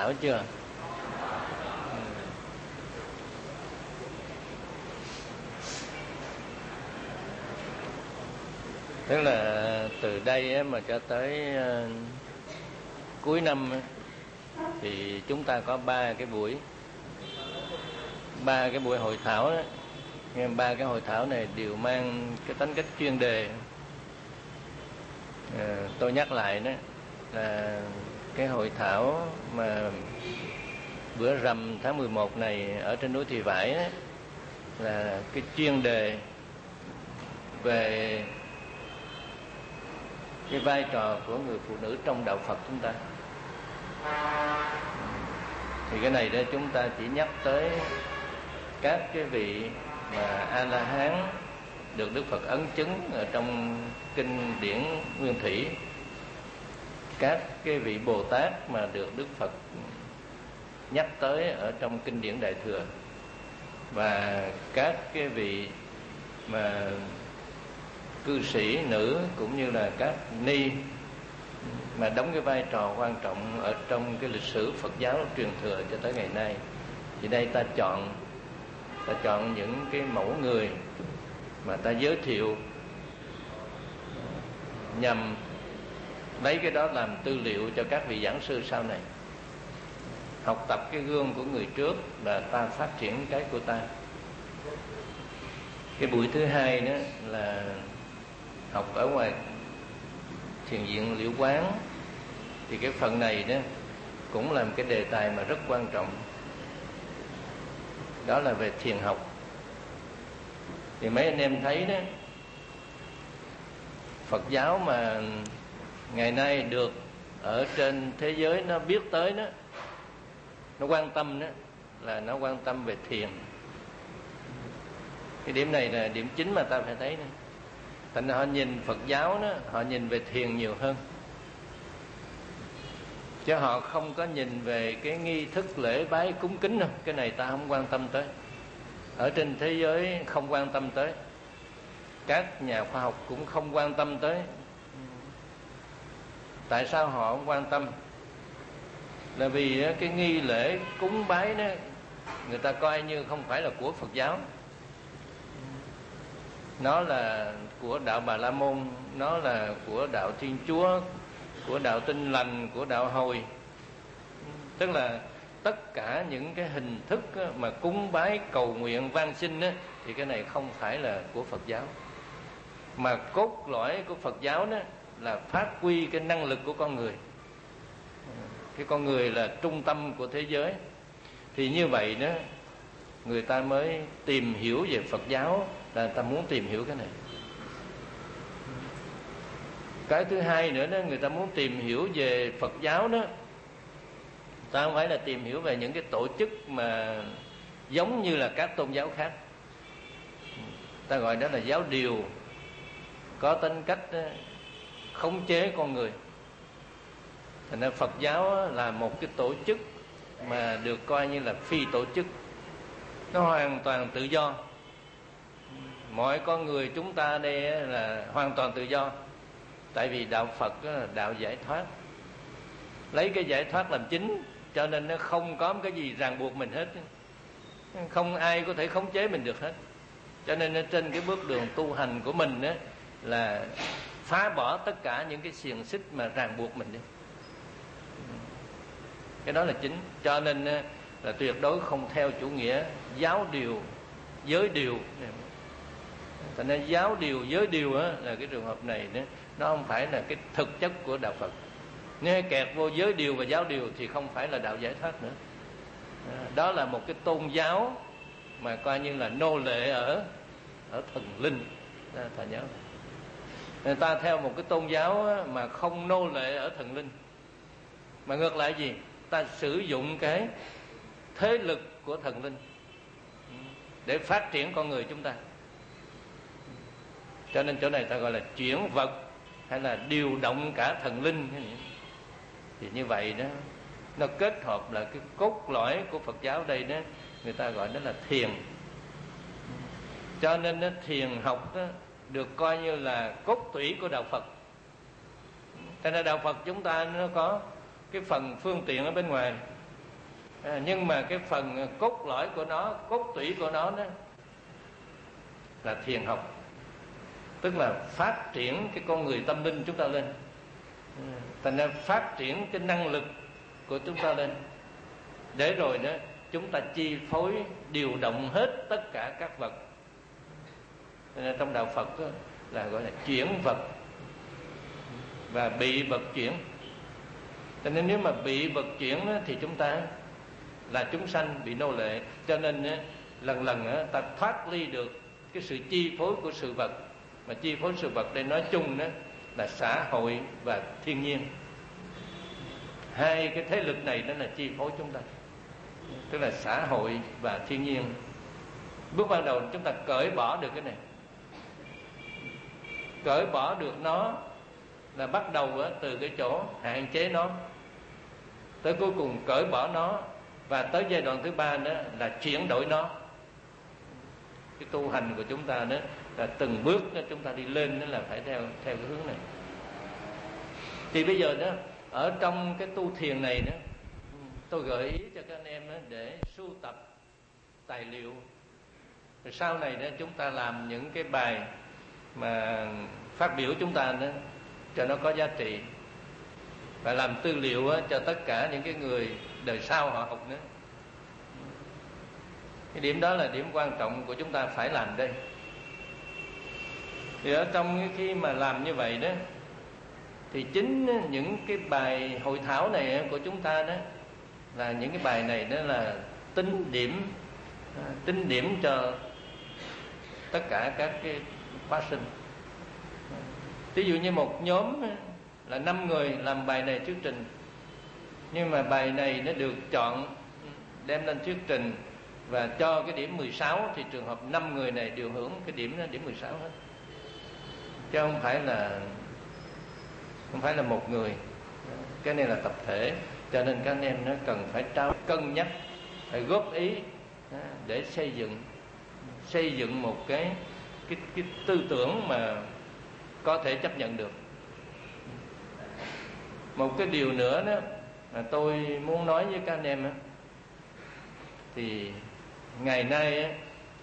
thảo chưa? Tức là từ đây mà cho tới cuối năm thì chúng ta có ba cái buổi hội thảo đó. Nhưng ba cái hội thảo này đều mang cái tính cách chuyên đề. Tôi nhắc lại đó là cái hội thảo mà bữa rằm tháng 11 này ở trên núi Thì Vải đó, là cái chuyên đề về cái vai trò của người phụ nữ trong đạo Phật chúng ta. Thì cái này đó chúng ta chỉ nhắc tới các cái vị mà A-la-hán được Đức Phật ấn chứng ở trong kinh điển Nguyên Thủy, các cái vị Bồ Tát mà được Đức Phật nhắc tới ở trong kinh điển Đại Thừa, và các cái vị mà cư sĩ nữ cũng như là các ni mà đóng cái vai trò quan trọng ở trong cái lịch sử Phật giáo truyền thừa cho tới ngày nay. Thì đây ta chọn những cái mẫu người mà ta giới thiệu nhằm lấy cái đó làm tư liệu cho các vị giảng sư sau này học tập cái gương của người trước, là ta phát triển cái của ta. Cái buổi thứ hai đó là học ở ngoài thiền viện Liễu Quán. Thì cái phần này đó cũng là một cái đề tài mà rất quan trọng, đó là về thiền học. Thì mấy anh em thấy đó, Phật giáo mà ngày nay được ở trên thế giới nó biết tới đó, nó quan tâm đó, là nó quan tâm về thiền. Cái điểm này là điểm chính mà ta phải thấy đó. Thành ra họ nhìn Phật giáo đó, họ nhìn về thiền nhiều hơn, chứ họ không có nhìn về cái nghi thức lễ bái cúng kính đâu. Cái này ta không quan tâm tới, ở trên thế giới không quan tâm tới, các nhà khoa học cũng không quan tâm tới. Tại sao họ không quan tâm? Là vì cái nghi lễ cúng bái đó người ta coi như không phải là của Phật giáo, nó là của đạo Bà La Môn, nó là của đạo Thiên Chúa, của đạo Tin Lành, của đạo Hồi. Tức là tất cả những cái hình thức mà cúng bái cầu nguyện van xin á, thì cái này không phải là của Phật giáo. Mà cốt lõi của Phật giáo đó là phát huy cái năng lực của con người. Cái con người là trung tâm của thế giới. Thì như vậy đó, người ta mới tìm hiểu về Phật giáo, là người ta muốn tìm hiểu cái này. Cái thứ hai nữa đó, người ta muốn tìm hiểu về Phật giáo đó, ta không phải là tìm hiểu về những cái tổ chức mà giống như là các tôn giáo khác. Ta gọi đó là giáo điều, có tính cách khống chế con người. Thành ra Phật giáo là một cái tổ chức mà được coi như là phi tổ chức, nó hoàn toàn tự do. Mọi con người chúng ta đây là hoàn toàn tự do. Tại vì đạo Phật là đạo giải thoát, lấy cái giải thoát làm chính, cho nên nó không có cái gì ràng buộc mình hết, không ai có thể khống chế mình được hết. Cho nên trên cái bước đường tu hành của mình đó, là phá bỏ tất cả những cái xiềng xích mà ràng buộc mình đi. Cái đó là chính. Cho nên là tuyệt đối không theo chủ nghĩa giáo điều, giới điều. Thành ra giáo điều, giới điều á, là cái trường hợp này đó, nó không phải là cái thực chất của đạo Phật. Nếu kẹt vô giới điều và giáo điều thì không phải là đạo giải thoát nữa. Đó là một cái tôn giáo mà coi như là nô lệ ở thần linh. Ta nhớ, người ta theo một cái tôn giáo mà không nô lệ ở thần linh, mà ngược lại gì, ta sử dụng cái thế lực của thần linh để phát triển con người chúng ta. Cho nên chỗ này ta gọi là chuyển vật, hay là điều động cả thần linh. Thì như vậy đó, nó kết hợp là cái cốt lõi của Phật giáo đây đó, người ta gọi đó là thiền. Cho nên đó, thiền học đó, được coi như là cốt tủy của đạo Phật. Cho nên đạo Phật chúng ta nó có cái phần phương tiện ở bên ngoài, Nhưng mà cái phần cốt lõi của nó, cốt tủy của nó đó là thiền học, tức là phát triển cái con người tâm linh chúng ta lên, thành ra phát triển cái năng lực của chúng ta lên, để rồi đó chúng ta chi phối điều động hết tất cả các vật. Nên trong đạo Phật đó, là gọi là chuyển vật và bị vật chuyển. Cho nên nếu mà bị vật chuyển đó, thì chúng ta là chúng sanh bị nô lệ. Cho nên lần lần ta thoát ly được cái sự chi phối của sự vật. Mà chi phối sự vật đây nói chung đó là xã hội và thiên nhiên. Hai cái thế lực này đó là chi phối chúng ta, tức là xã hội và thiên nhiên. Bước ban đầu chúng ta cởi bỏ được cái này, cởi bỏ được nó là bắt đầu từ cái chỗ hạn chế nó, tới cuối cùng cởi bỏ nó, và tới giai đoạn thứ ba đó là chuyển đổi nó. Cái tu hành của chúng ta đó là từng bước đó, chúng ta đi lên đó là phải theo cái hướng này. Thì bây giờ đó ở trong cái tu thiền này đó, tôi gợi ý cho các anh em đó để sưu tập tài liệu, rồi sau này đó chúng ta làm những cái bài mà phát biểu chúng ta đó cho nó có giá trị, và làm tư liệu cho tất cả những cái người đời sau họ học nữa. Cái điểm đó là điểm quan trọng của chúng ta phải làm đây. Thì ở trong khi mà làm như vậy đó, thì chính những cái bài hội thảo này của chúng ta đó là những cái bài này đó là tính điểm cho tất cả các cái khóa sinh. Ví dụ như một nhóm là 5 người làm bài này thuyết trình, nhưng mà bài này nó được chọn đem lên thuyết trình và cho cái điểm 16, thì trường hợp 5 người này đều hưởng cái điểm 16 hết, chứ không phải là một người. Cái này là tập thể, cho nên các anh em nó cần phải cân nhắc, phải góp ý để xây dựng một cái tư tưởng mà có thể chấp nhận được. Một cái điều nữa đó mà tôi muốn nói với các anh em đó, thì ngày nay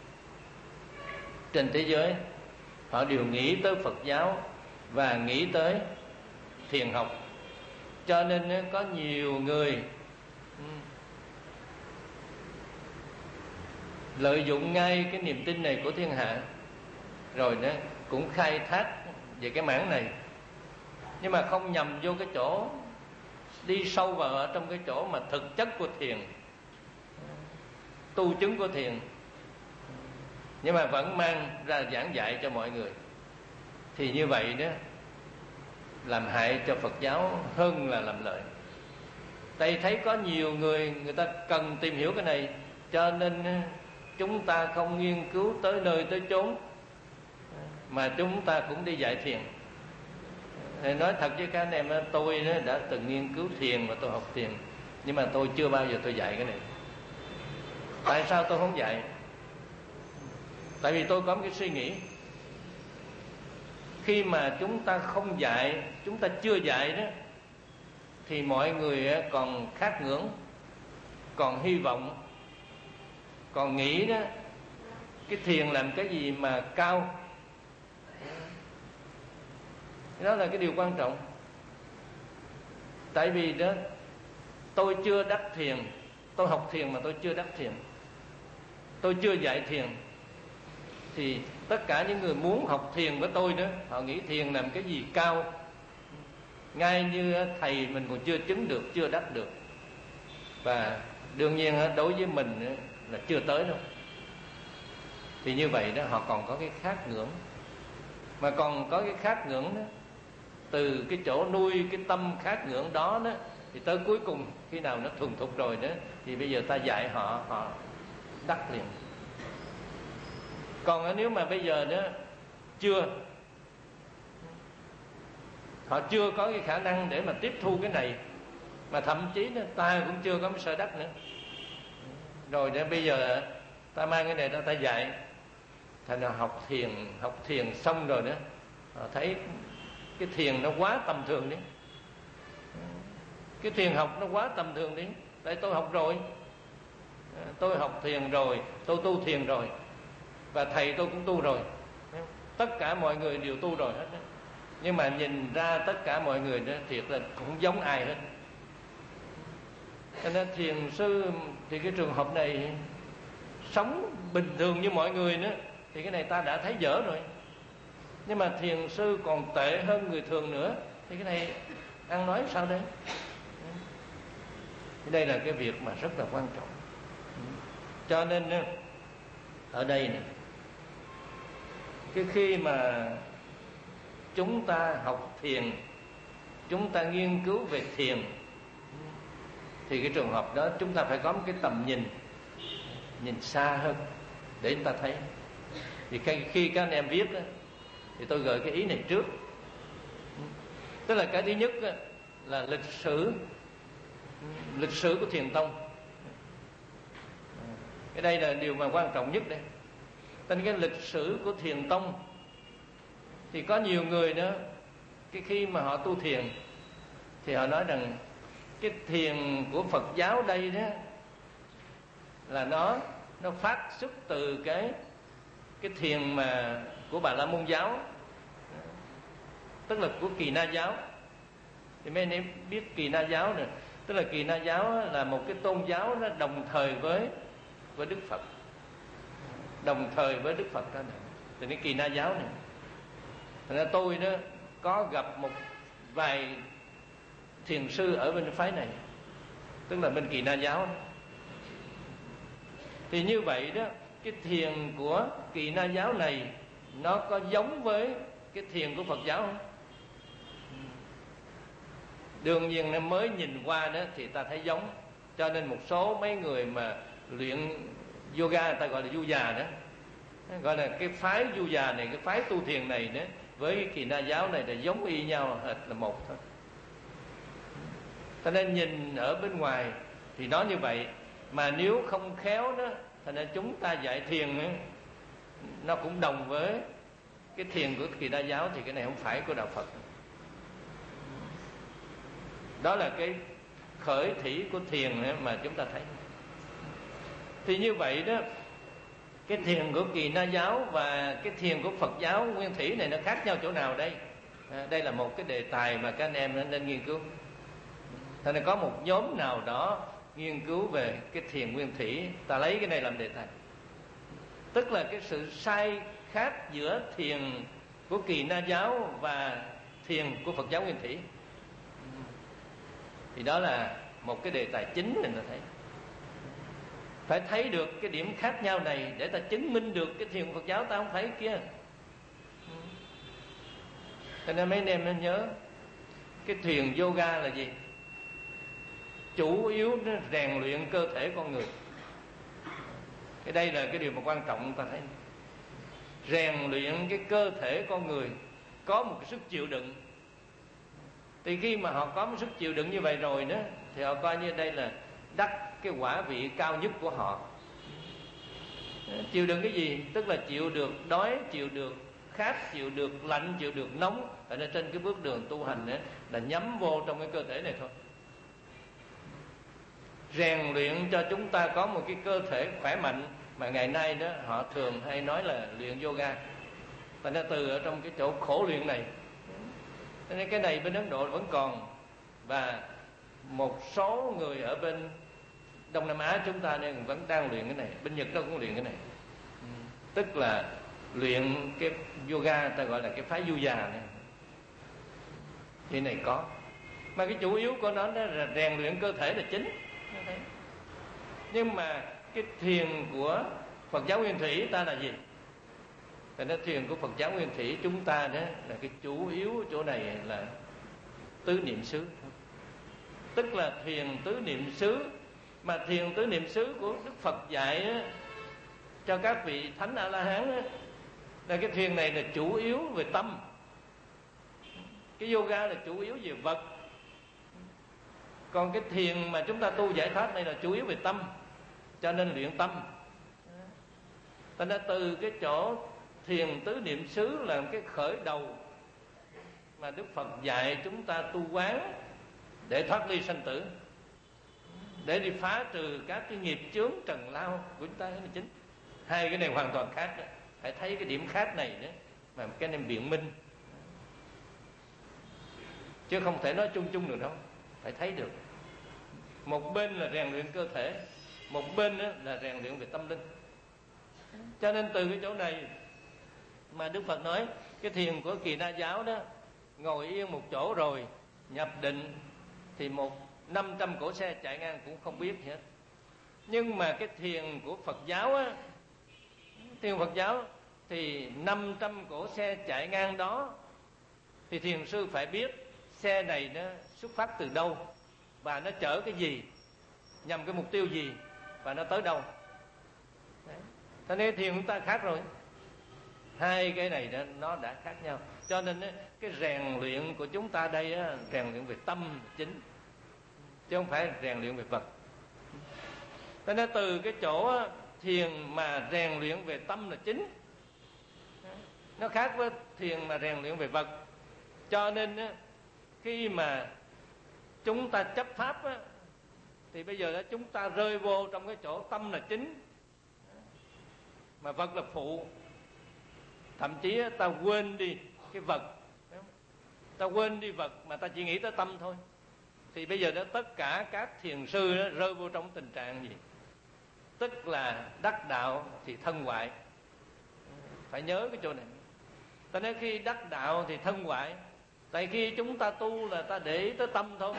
trên thế giới họ đều nghĩ tới Phật giáo và nghĩ tới thiền học, cho nên có nhiều người lợi dụng ngay cái niềm tin này của thiên hạ, rồi nó cũng khai thác về cái mảng này, nhưng mà không nhằm vô cái chỗ đi sâu vào ở trong cái chỗ mà thực chất của thiền, tu chứng của thiền, nhưng mà vẫn mang ra giảng dạy cho mọi người. Thì như vậy đó làm hại cho Phật giáo hơn là làm lợi. Tại thấy có nhiều người ta cần tìm hiểu cái này, cho nên chúng ta không nghiên cứu tới nơi tới chốn, mà chúng ta cũng đi dạy thiền. Nói thật với các anh em, tôi đã từng nghiên cứu thiền và tôi học thiền, nhưng mà tôi chưa bao giờ tôi dạy cái này. Tại sao tôi không dạy? Tại vì tôi có một cái suy nghĩ, khi mà chúng ta không dạy, chúng ta chưa dạy đó, thì mọi người còn khát ngưỡng, còn hy vọng, còn nghĩ đó cái thiền làm cái gì mà cao. Đó là cái điều quan trọng. Tại vì đó tôi chưa đắc thiền, tôi học thiền mà tôi chưa đắc thiền, tôi chưa dạy thiền, thì tất cả những người muốn học thiền với tôi đó, họ nghĩ thiền làm cái gì cao, ngay như thầy mình còn chưa chứng được, chưa đắc được. Và đương nhiên đối với mình là chưa tới đâu. Thì như vậy đó họ còn có cái khát ngưỡng, mà còn có cái khát ngưỡng đó, từ cái chỗ nuôi cái tâm khát ngưỡng đó đó, thì tới cuối cùng khi nào nó thuần thục rồi đó, thì bây giờ ta dạy họ đắc liền. Còn nếu mà bây giờ đó họ chưa có cái khả năng để mà tiếp thu cái này, mà thậm chí đó, ta cũng chưa có cái sở đắc nữa, rồi để bây giờ ta mang cái này ra ta dạy, thành ra học thiền xong rồi đó, họ thấy cái thiền nó quá tầm thường đi, cái thiền học nó quá tầm thường đi. Tại tôi học rồi, tôi học thiền rồi, tôi tu thiền rồi, và thầy tôi cũng tu rồi, tất cả mọi người đều tu rồi hết. Nhưng mà nhìn ra tất cả mọi người đó thiệt là cũng giống ai hết. Cho nên thiền sư thì cái trường hợp này sống bình thường như mọi người nữa thì cái này ta đã thấy dở rồi. Nhưng mà thiền sư còn tệ hơn người thường nữa thì cái này ăn nói sao đây? Đây là cái việc mà rất là quan trọng. Cho nên ở đây này, cái khi mà chúng ta học thiền, chúng ta nghiên cứu về thiền, thì cái trường hợp đó chúng ta phải có một cái tầm nhìn xa hơn để chúng ta thấy. Thì khi các anh em viết đó, thì tôi gợi cái ý này trước. Tức là cái thứ nhất là lịch sử của thiền tông. Cái đây là điều mà quan trọng nhất đây. Tên cái lịch sử của thiền tông thì có nhiều người đó, cái khi mà họ tu thiền thì họ nói rằng cái thiền của Phật giáo đây đó là nó phát xuất từ cái thiền mà của Bà La Môn giáo, tức là của Kỳ Na giáo. Thì mấy anh em biết Kỳ Na giáo này, tức là Kỳ Na giáo là một cái tôn giáo nó đồng thời với Đức Phật, đồng thời với Đức Phật đó này. Thì cái Kỳ Na giáo này, thành ra tôi đó có gặp một vài thiền sư ở bên phái này, tức là bên Kỳ Na giáo đó. Thì như vậy đó, cái thiền của Kỳ Na giáo này nó có giống với cái thiền của Phật giáo không? Đương nhiên mới nhìn qua đó thì ta thấy giống. Cho nên một số mấy người mà luyện yoga, người ta gọi là du già đó, gọi là cái phái du già này, cái phái tu thiền này đó, với cái Kỳ Na giáo này là giống y nhau, hệt là một thôi. Cho nên nhìn ở bên ngoài thì nó như vậy, mà nếu không khéo đó, thành ra chúng ta dạy thiền ấy, nó cũng đồng với cái thiền của Kỳ Na giáo, thì cái này không phải của đạo Phật. Đó là cái khởi thủy của thiền mà chúng ta thấy. Thì như vậy đó, cái thiền của Kỳ Na giáo và cái thiền của Phật giáo nguyên thủy này nó khác nhau chỗ nào đây? Đây là một cái đề tài mà các anh em nên nghiên cứu. Thành ra có một nhóm nào đó nghiên cứu về cái thiền nguyên thủy, ta lấy cái này làm đề tài. Tức là cái sự sai khác giữa thiền của Kỳ Na giáo và thiền của Phật giáo nguyên thủy. Thì đó là một cái đề tài chính mình ta thấy. Phải thấy được cái điểm khác nhau này để ta chứng minh được cái thiền Phật giáo ta không thấy kia. Cho nên mấy anh em nên nhớ, cái thiền yoga là gì? Chủ yếu nó rèn luyện cơ thể con người. Cái đây là cái điều mà quan trọng ta thấy. Rèn luyện cái cơ thể con người có một cái sức chịu đựng. Thì khi mà họ có một sức chịu đựng như vậy rồi đó, thì họ coi như đây là đắc cái quả vị cao nhất của họ. Chịu đựng cái gì? Tức là chịu được đói, chịu được khát, chịu được lạnh, chịu được nóng. Ở trên cái bước đường tu hành đó, là nhắm vô trong cái cơ thể này thôi. Rèn luyện cho chúng ta có một cái cơ thể khỏe mạnh, mà ngày nay đó họ thường hay nói là luyện yoga. Thành ra từ ở trong cái chỗ khổ luyện này, cho nên cái này bên Ấn Độ vẫn còn, và một số người ở bên Đông Nam Á chúng ta nên vẫn đang luyện cái này. Bên Nhật nó cũng luyện cái này, tức là luyện cái yoga, ta gọi là cái phái du già này. Cái này có, mà cái chủ yếu của nó là rèn luyện cơ thể là chính. Nhưng mà cái thiền của Phật giáo nguyên thủy ta là gì? Thì nó thiền của Phật giáo nguyên thủy chúng ta đó là cái chủ yếu chỗ này là tứ niệm xứ. Tức là thiền tứ niệm xứ. Mà thiền tứ niệm xứ của Đức Phật dạy á, cho các vị thánh A-la-hán á, là cái thiền này là chủ yếu về tâm. Cái yoga là chủ yếu về vật. Còn cái thiền mà chúng ta tu giải thoát này là chủ yếu về tâm. Cho nên luyện tâm. Thành ra từ cái chỗ thiền tứ niệm xứ là cái khởi đầu mà Đức Phật dạy chúng ta tu quán để thoát ly sanh tử. để đi phá trừ các cái nghiệp chướng trần lao của chúng ta là chính. Hai cái này hoàn toàn khác đó. Phải thấy cái điểm khác này nữa mà cái này biện minh, chứ không thể nói chung chung được đâu, phải thấy được. Một bên là rèn luyện cơ thể, một bên là rèn luyện về tâm linh. Cho nên từ cái chỗ này mà Đức Phật nói cái thiền của Kỳ Na giáo đó, ngồi yên một chỗ rồi nhập định thì 500 cỗ xe chạy ngang cũng không biết gì hết. Nhưng mà cái thiền của Phật giáo á, thiền Phật giáo thì 500 cỗ xe chạy ngang đó thì thiền sư phải biết xe này nó xuất phát từ đâu và nó chở cái gì, nhằm cái mục tiêu gì và nó tới đâu. Thế nên thiền chúng ta khác rồi. Hai cái này nó đã khác nhau. Cho nên cái rèn luyện của chúng ta đây rèn luyện về tâm chính, chứ không phải rèn luyện về vật. Thế nên từ cái chỗ thiền mà rèn luyện về tâm là chính, nó khác với thiền mà rèn luyện về vật. Cho nên khi mà chúng ta chấp pháp thì bây giờ chúng ta rơi vô trong cái chỗ tâm là chính mà vật là phụ. Thậm chí ta quên đi cái vật, ta quên đi vật mà ta chỉ nghĩ tới tâm thôi. Thì bây giờ tất cả các thiền sư rơi vô trong tình trạng gì? Tức là đắc đạo thì thân hoại. Phải nhớ cái chỗ này. Ta nói khi đắc đạo thì thân hoại. Tại khi chúng ta tu là ta để ý tới tâm thôi,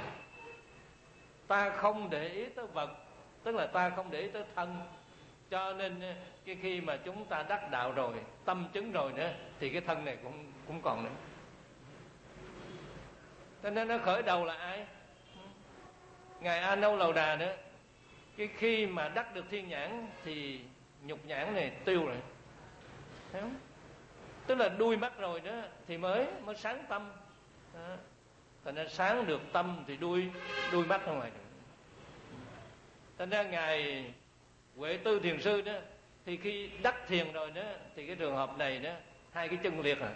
ta không để ý tới vật, tức là ta không để ý tới thân. Cho nên cái khi mà chúng ta đắc đạo rồi, tâm chứng rồi nữa, thì cái thân này cũng còn nữa. Cho nên nó khởi đầu là ai? Ngài A Nâu Lầu Đà nữa. Cái khi mà đắc được thiên nhãn thì nhục nhãn này tiêu rồi, thấy không? Tức là đuôi mắt rồi đó thì mới sáng tâm. Thành ra sáng được tâm thì đuôi mắt ra ngoài. Thành ra Ngài Huệ Tư Thiền Sư đó thì khi đắc thiền rồi đó thì cái trường hợp này đó hai cái chân liệt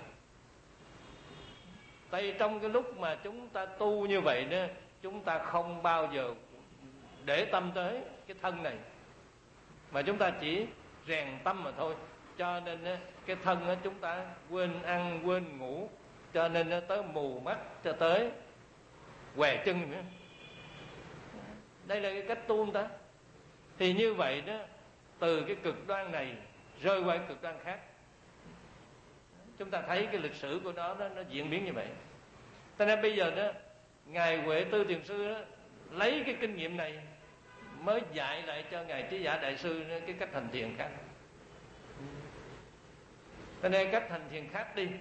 Tại trong cái lúc mà chúng ta tu như vậy đó, chúng ta không bao giờ để tâm tới cái thân này, mà chúng ta chỉ rèn tâm mà thôi. Cho nên cái thân chúng ta quên ăn quên ngủ, cho nên nó tới mù mắt cho tới què chân nữa. Đây là cái cách tu ta. Thì như vậy đó, từ cái cực đoan này rơi qua cái cực đoan khác. Chúng ta thấy cái lịch sử của nó diễn biến như vậy. Cho nên bây giờ đó Ngài Huệ Tư Thiền Sư đó, lấy cái kinh nghiệm này mới dạy lại cho Ngài Trí Giả Đại Sư cái cách hành thiền khác. Cho nên cách hành thiền khác đi.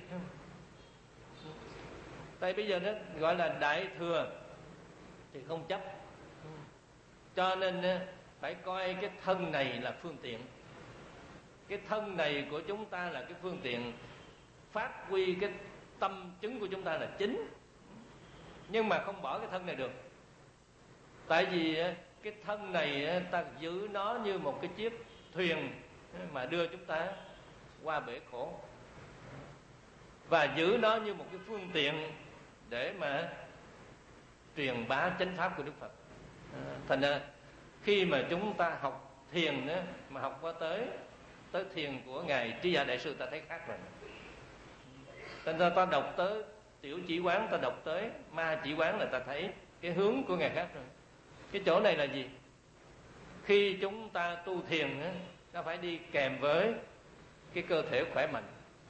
Tại bây giờ nó gọi là đại thừa thì không chấp. Cho nên phải coi cái thân này là phương tiện. Cái thân này của chúng ta là cái phương tiện phát huy cái tâm chứng của chúng ta là chính. Nhưng mà không bỏ cái thân này được. Tại vì cái thân này ta giữ nó như một cái chiếc thuyền mà đưa chúng ta qua bể khổ, và giữ nó như một cái phương tiện để mà truyền bá chánh pháp của Đức Phật. Thành ra khi mà chúng ta học thiền đó, mà học qua tới thiền của Ngài Trí Giả Đại Sư, ta thấy khác rồi. Thành ra ta đọc tới tiểu chỉ quán, ta đọc tới ma chỉ quán là ta thấy cái hướng của Ngài khác rồi. Cái chỗ này là gì? Khi chúng ta tu thiền nó phải đi kèm với cái cơ thể khỏe mạnh.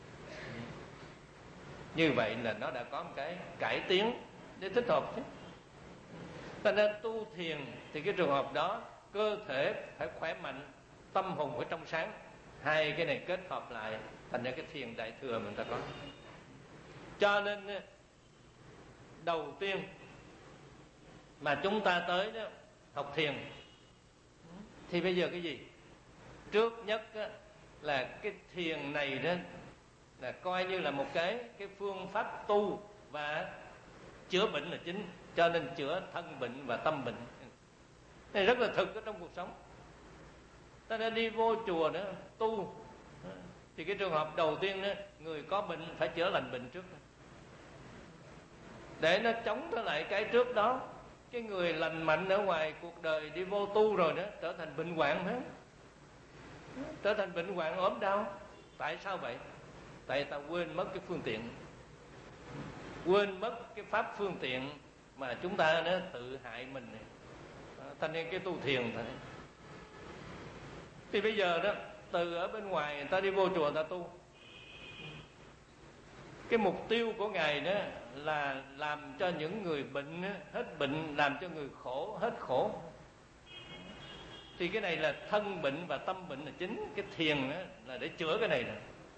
Như vậy là nó đã có một cái cải tiến để thích hợp chứ. Cho nên tu thiền thì cái trường hợp đó cơ thể phải khỏe mạnh, tâm hồn phải trong sáng. Hai cái này kết hợp lại thành ra cái thiền đại thừa mình ta có. Cho nên đầu tiên mà chúng ta tới đó học thiền thì bây giờ cái gì? Trước nhất là cái thiền này đó là coi như là một cái phương pháp tu và chữa bệnh là chính. Cho nên chữa thân bệnh và tâm bệnh này rất là thực ở trong cuộc sống. Ta đã đi vô chùa nữa tu thì cái trường hợp đầu tiên đó, người có bệnh phải chữa lành bệnh trước để nó chống trở lại cái trước đó. cái người lành mạnh ở ngoài cuộc đời đi vô tu rồi đó trở thành bệnh hoạn hết, trở thành bệnh hoạn ốm đau. Tại sao vậy? Tại ta quên mất cái phương tiện, quên mất cái pháp phương tiện mà chúng ta nó tự hại mình này. Thành nên cái tu thiền thôi. Thì bây giờ đó, từ ở bên ngoài người ta đi vô chùa người ta tu, cái mục tiêu của Ngài đó là làm cho những người bệnh hết bệnh, làm cho người khổ hết khổ. Thì cái này là thân bệnh và tâm bệnh là chính. Cái thiền là để chữa cái này nè.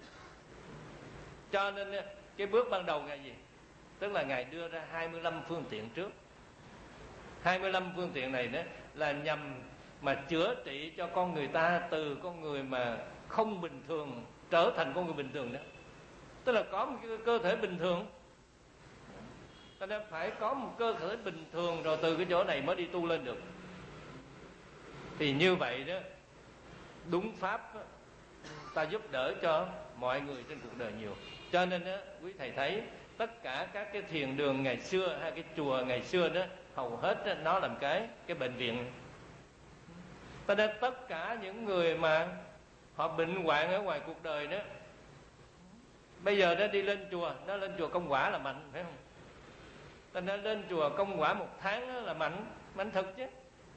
Cho nên cái bước ban đầu Ngài gì? Tức là Ngài đưa ra 25 phương tiện trước. 25 phương tiện này đó là nhằm mà chữa trị cho con người ta từ con người mà không bình thường trở thành con người bình thường đó. Tức là có một cái cơ thể bình thường, ta nên phải có một cơ thể bình thường rồi từ cái chỗ này mới đi tu lên được. Thì như vậy đó, đúng pháp đó, ta giúp đỡ cho mọi người trên cuộc đời nhiều. Cho nên đó, quý thầy thấy tất cả các cái thiền đường ngày xưa hay cái chùa ngày xưa đó, hầu hết đó, nó làm cái bệnh viện. Ta nên tất cả những người mà họ bệnh hoạn ở ngoài cuộc đời đó, bây giờ nó đi lên chùa, nó lên chùa Công Quả là mạnh, phải không? Ta nên lên chùa Công Quả 1 tháng là mạnh thực chứ.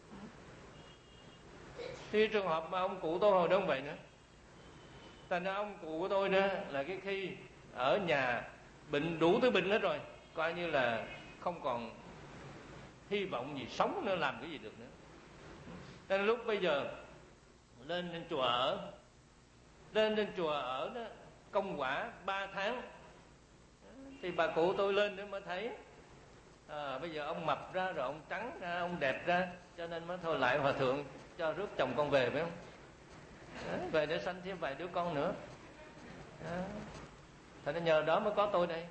Thì trường hợp mà ông cụ tôi hồi đó không vậy nữa. Thành ra ông cụ của tôi đó là cái khi ở nhà bệnh đủ thứ bệnh hết rồi, coi như là không còn hy vọng gì sống nữa, làm cái gì được nữa. Nên lúc bây giờ lên chùa ở, lên chùa ở đó Công Quả 3 tháng, thì bà cụ tôi lên nữa mới thấy bây giờ ông mập ra rồi, ông trắng ra, ông đẹp ra, cho nên mới thôi lại hòa thượng cho rước chồng con về, phải không? Về để sanh thêm vài đứa con nữa. Thật ra nhờ đó mới có tôi đây.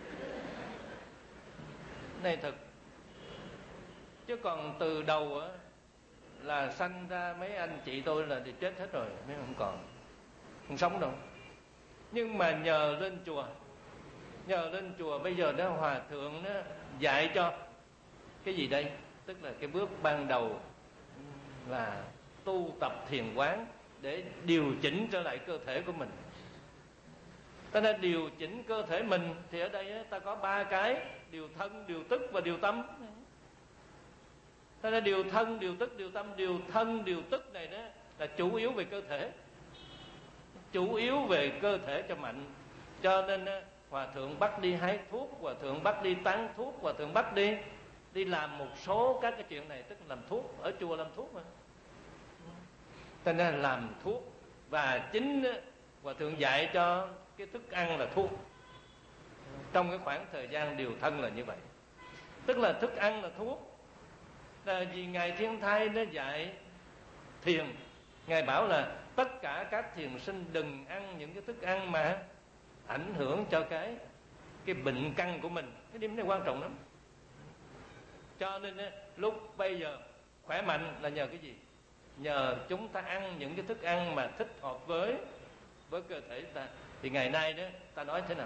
Này thật. Chứ còn từ đầu á là sanh ra mấy anh chị tôi là thì chết hết rồi, mấy không còn, không sống đâu. Nhưng mà nhờ lên chùa bây giờ đó hòa thượng đó dạy cho cái gì đây? Tức là cái bước ban đầu là tu tập thiền quán để điều chỉnh trở lại cơ thể của mình. Ta nên điều chỉnh cơ thể mình thì ở đây ta có 3 cái: điều thân, điều tức và điều tâm. Ta nên điều thân, điều tức, điều tâm. Điều thân, điều tức này đó là chủ yếu về cơ thể, chủ yếu về cơ thể cho mạnh. Cho nên hòa thượng bắt đi hái thuốc, hòa thượng bắt đi tán thuốc, hòa thượng bắt đi làm một số các cái chuyện này, tức là làm thuốc. Ở chùa làm thuốc mà, cho nên là làm thuốc. Và chính hòa thượng dạy cho cái thức ăn là thuốc. Trong cái khoảng thời gian điều thân là như vậy, tức là thức ăn là thuốc. Là vì Ngài Thiên Thai nó dạy thiền, Ngài bảo là tất cả các thiền sinh đừng ăn những cái thức ăn mà ảnh hưởng cho cái bệnh căn của mình. Cái điểm này quan trọng lắm. Cho nên lúc bây giờ khỏe mạnh là nhờ cái gì? Nhờ chúng ta ăn những cái thức ăn mà thích hợp với cơ thể ta. Thì ngày nay đó ta nói thế nào?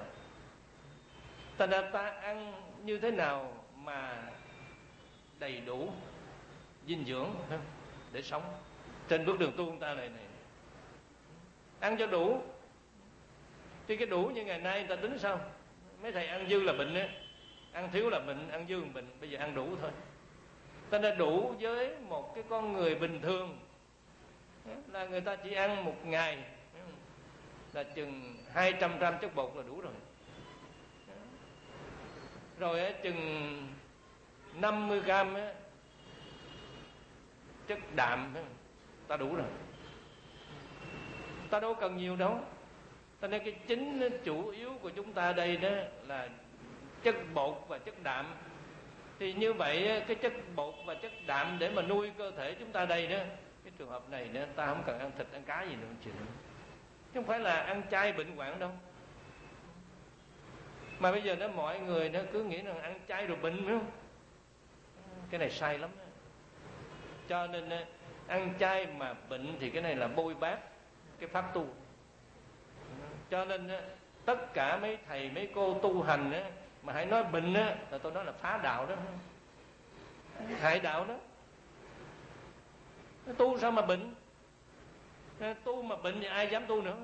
Ta ăn như thế nào mà đầy đủ dinh dưỡng để sống trên bước đường tu của ta này ăn cho đủ. Thì cái đủ như ngày nay người ta tính sao? Mấy thầy ăn dư là bệnh á, ăn thiếu là bệnh, ăn dư là bệnh. Bây giờ ăn đủ thôi. Ta đã đủ với một cái con người bình thường là người ta chỉ ăn một ngày là chừng 200 gram chất bột là đủ rồi. Rồi chừng 50 gram chất đạm ta đủ rồi. Ta đâu cần nhiều đâu. Cho nên cái chính chủ yếu của chúng ta đây đó là chất bột và chất đạm. Thì như vậy cái chất bột và chất đạm để mà nuôi cơ thể chúng ta đây đó, cái trường hợp này nữa ta không cần ăn thịt ăn cá gì nữa chuyện. Chứ không phải là ăn chay bệnh hoạn đâu. Mà bây giờ đó mọi người nó cứ nghĩ rằng ăn chay rồi bệnh, phải không? Cái này sai lắm đó. Cho nên ăn chay mà bệnh thì cái này là bôi bác cái pháp tu. Cho nên tất cả mấy thầy mấy cô tu hành mà hãy nói bệnh là tôi nói là phá đạo đó. hại đạo đó. Tu sao mà bệnh? Tu mà bệnh thì ai dám tu nữa?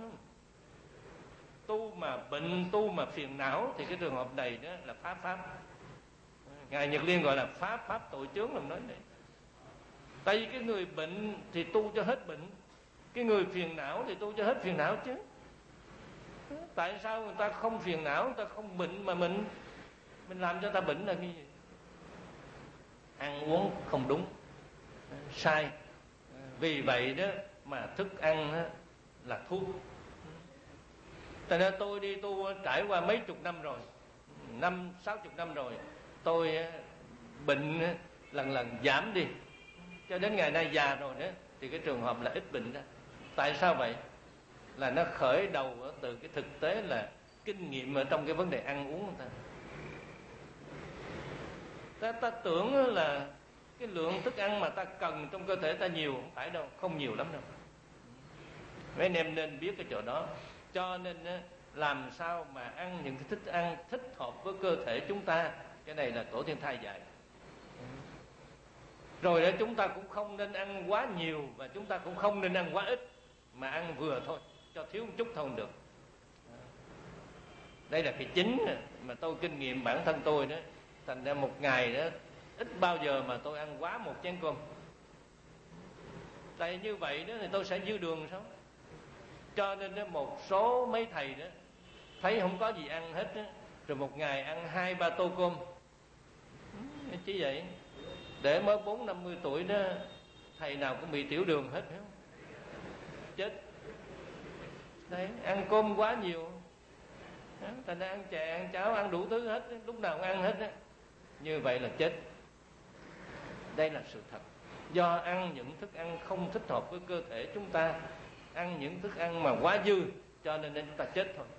Tu mà bệnh, tu mà phiền não thì cái trường hợp này đó là phá pháp. Ngài Nhật Liên gọi là phá pháp tội chướng, làm nói này. Tại vì cái người bệnh thì tu cho hết bệnh, cái người phiền não thì tu cho hết phiền não chứ. Tại sao người ta không phiền não, người ta không bệnh mà mình làm cho người ta bệnh là cái gì? Ăn uống không đúng, sai. Vì vậy đó mà thức ăn đó là thuốc. Tại nên tôi đi tu trải qua mấy chục năm rồi, 50-60 năm rồi, tôi bệnh lần lần giảm đi, cho đến ngày nay già rồi đó thì cái trường hợp là ít bệnh đó. Tại sao vậy? Là nó khởi đầu từ cái thực tế là kinh nghiệm ở trong cái vấn đề ăn uống của ta tưởng là cái lượng thức ăn mà ta cần trong cơ thể ta nhiều, không phải đâu, không nhiều lắm đâu. Mấy anh em nên biết cái chỗ đó. Cho nên làm sao mà ăn những cái thức ăn thích hợp với cơ thể chúng ta, cái này là tổ tiên thai dạy. Rồi đó, chúng ta cũng không nên ăn quá nhiều, và chúng ta cũng không nên ăn quá ít, mà ăn vừa thôi, cho thiếu một chút thôi không được. Đây là cái chính mà tôi kinh nghiệm bản thân tôi đó. Thành ra một ngày đó ít bao giờ mà tôi ăn quá một chén cơm. Tại như vậy đó thì tôi sẽ dư đường sao? Cho nên đó, một số mấy thầy đó thấy không có gì ăn hết đó, rồi một ngày ăn 2-3 tô cơm. Chỉ vậy. Để mới 40-50 tuổi đó, thầy nào cũng bị tiểu đường hết, hiểu không? Chết. Đấy, ăn cơm quá nhiều, thành ra ăn chè, ăn cháo, ăn đủ thứ hết, lúc nào cũng ăn hết đó. Như vậy là chết. Đây là sự thật. Do ăn những thức ăn không thích hợp với cơ thể chúng ta, ăn những thức ăn mà quá dư, cho nên chúng ta chết thôi.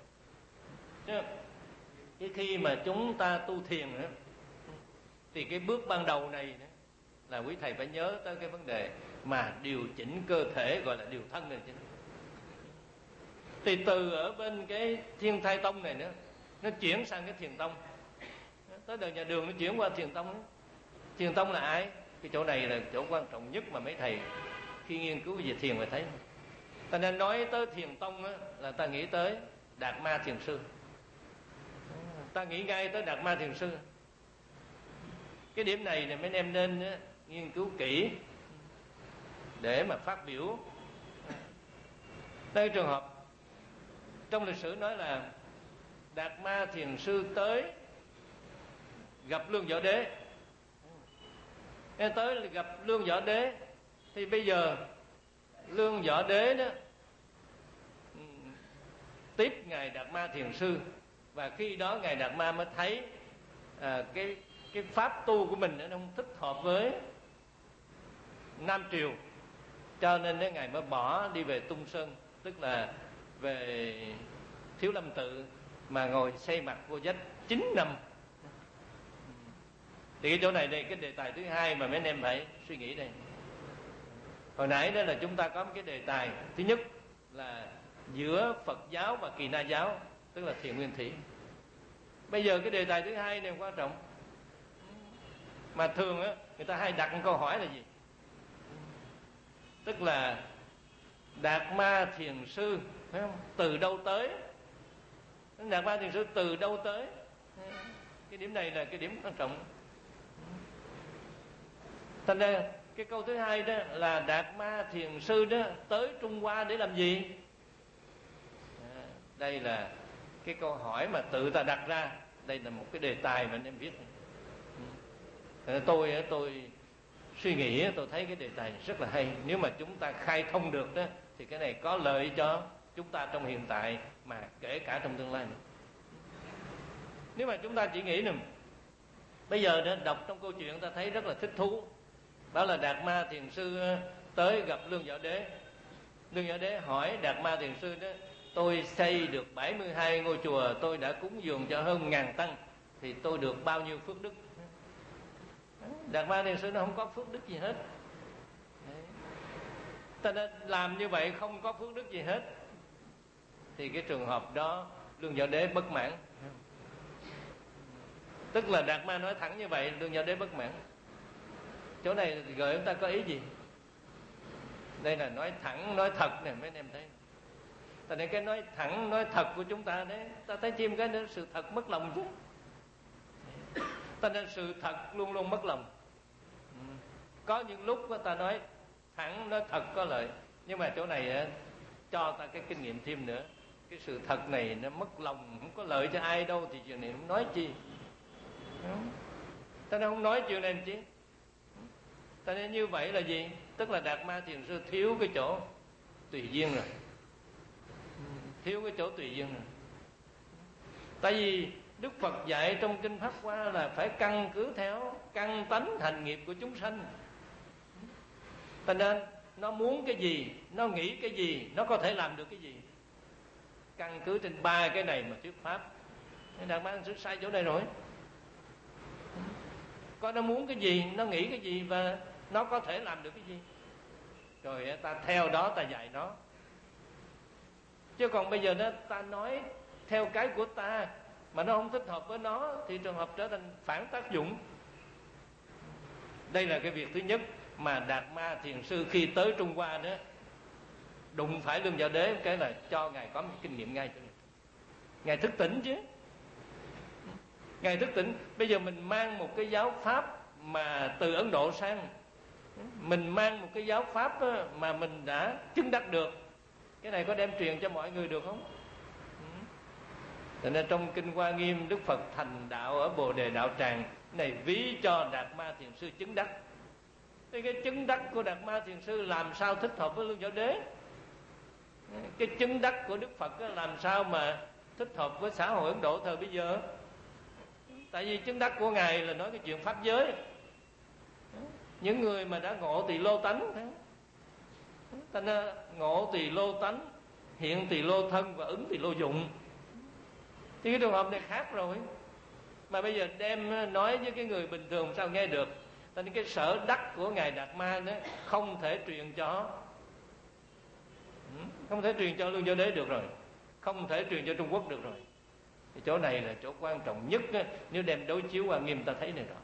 Chứ khi mà chúng ta tu thiền đó, thì cái bước ban đầu này đó, là quý thầy phải nhớ tới cái vấn đề mà điều chỉnh cơ thể, gọi là điều thân này chứ. Thì từ ở bên cái Thiên Thai Tông này nữa, nó chuyển sang cái Thiền Tông. Tới đời Nhà Đường nó chuyển qua Thiền Tông đó. Thiền Tông là ai? Cái chỗ này là chỗ quan trọng nhất mà mấy thầy khi nghiên cứu về thiền phải thấy. Ta nên nói tới Thiền Tông á, là ta nghĩ tới Đạt Ma Thiền Sư. Ta nghĩ ngay tới Đạt Ma Thiền Sư. Cái điểm này mấy anh em nên nghiên cứu kỹ để mà phát biểu. Đây trường hợp trong lịch sử nói là Đạt Ma Thiền Sư tới gặp Lương Võ Đế. Tới gặp Lương Võ Đế thì bây giờ Lương Võ Đế đó tiếp ngài Đạt Ma Thiền Sư, và khi đó ngài Đạt Ma mới thấy cái pháp tu của mình nó không thích hợp với Nam Triều, cho nên ngài mới bỏ đi về Tung Sơn, tức là về Thiếu Lâm Tự, mà ngồi xây mặt vô vách 9 năm. Thì cái chỗ này đây, cái đề tài thứ hai mà mấy anh em phải suy nghĩ đây. Hồi nãy đó là chúng ta có một cái đề tài thứ nhất là giữa Phật giáo và Kỳ Na giáo, tức là Thiện Nguyên Thủy. Bây giờ cái đề tài thứ hai này quan trọng, mà thường á người ta hay đặt một câu hỏi là gì? Tức là Đạt Ma Thiền Sư, phải không? Từ đâu tới? Đạt Ma Thiền Sư từ đâu tới? Cái điểm này là cái điểm quan trọng. Thành ra cái câu thứ hai đó là Đạt Ma Thiền Sư đó tới Trung Hoa để làm gì? Đây là cái câu hỏi mà tự ta đặt ra. Đây là một cái đề tài mà anh em viết. Tôi suy nghĩ, tôi thấy cái đề tài rất là hay. Nếu mà chúng ta khai thông được đó thì cái này có lợi cho chúng ta trong hiện tại, mà kể cả trong tương lai nữa. Nếu mà chúng ta chỉ nghĩ nè, bây giờ đó, đọc trong câu chuyện ta thấy rất là thích thú. Đó là Đạt Ma Thiền Sư tới gặp Lương Võ Đế. Lương Võ Đế hỏi Đạt Ma Thiền Sư đó: tôi xây được 72 ngôi chùa, tôi đã cúng dường cho hơn 1000 tăng, thì tôi được bao nhiêu phước đức? Đạt Ma Thiền Sư nó không có phước đức gì hết. Ta đã làm như vậy không có phước đức gì hết, thì cái trường hợp đó Lương Võ Đế bất mãn. Tức là Đạt Ma nói thẳng như vậy, Lương Võ Đế bất mãn. Chỗ này gợi chúng ta có ý gì? Đây là nói thẳng, nói thật nè mấy anh em thấy. Tại nên cái nói thẳng, nói thật của chúng ta đấy, ta thấy thêm cái nữa, sự thật mất lòng chứ. Ta nên sự thật luôn luôn mất lòng. Có những lúc ta nói thẳng, nói thật có lợi, nhưng mà chỗ này cho ta cái kinh nghiệm thêm nữa. Cái sự thật này nó mất lòng, không có lợi cho ai đâu, thì chuyện này không nói chi. Ta nên không nói chuyện này làm chi. Ta nên như vậy là gì? Tức là Đạt Ma Thiền Sư thiếu cái chỗ tùy duyên rồi. Thiếu cái chỗ tùy duyên rồi. Tại vì Đức Phật dạy trong Kinh Pháp Hoa là phải căn cứ theo căn tánh hành nghiệp của chúng sanh. Cho nên nó muốn cái gì, nó nghĩ cái gì, nó có thể làm được cái gì. Căn cứ trên ba cái này mà thuyết pháp. Đạt Ma Thiền Sư sai chỗ này rồi. Có nó muốn cái gì, nó nghĩ cái gì, và nó có thể làm được cái gì, rồi ta theo đó ta dạy nó. Chứ còn bây giờ đó ta nói theo cái của ta mà nó không thích hợp với nó, thì trường hợp trở thành phản tác dụng. Đây là cái việc thứ nhất mà Đạt Ma Thiền Sư khi tới Trung Hoa đó đụng phải Lương Giáo Đế, cái là cho ngài có một kinh nghiệm ngay cho ngài thức tỉnh chứ. Ngài thức tỉnh. Bây giờ mình mang một cái giáo pháp mà từ Ấn Độ sang, mình mang một cái giáo pháp mà mình đã chứng đắc được, cái này có đem truyền cho mọi người được không? Cho nên trong Kinh Hoa Nghiêm, Đức Phật thành đạo ở Bồ Đề Đạo Tràng này ví cho Đạt Ma Thiền Sư chứng đắc. Thì cái chứng đắc của Đạt Ma Thiền Sư làm sao thích hợp với Lương Giáo Đế? Cái chứng đắc của Đức Phật làm sao mà thích hợp với xã hội Ấn Độ thời bây giờ? Tại vì chứng đắc của ngài là nói cái chuyện pháp giới. Những người mà đã ngộ tỳ lô tánh, ta nên ngộ tỳ lô tánh, hiện tỳ lô thân và ứng tỳ lô dụng, thì cái trường hợp này khác rồi. Mà bây giờ đem nói với cái người bình thường sao nghe được? Tại nên cái sở đắc của ngài Đạt Ma đó không thể truyền cho, không thể truyền cho Lương Giáo Đế được rồi, không thể truyền cho Trung Quốc được rồi. Thì chỗ này là chỗ quan trọng nhất đó, nếu đem đối chiếu Hoa Nghiêm ta thấy này đó.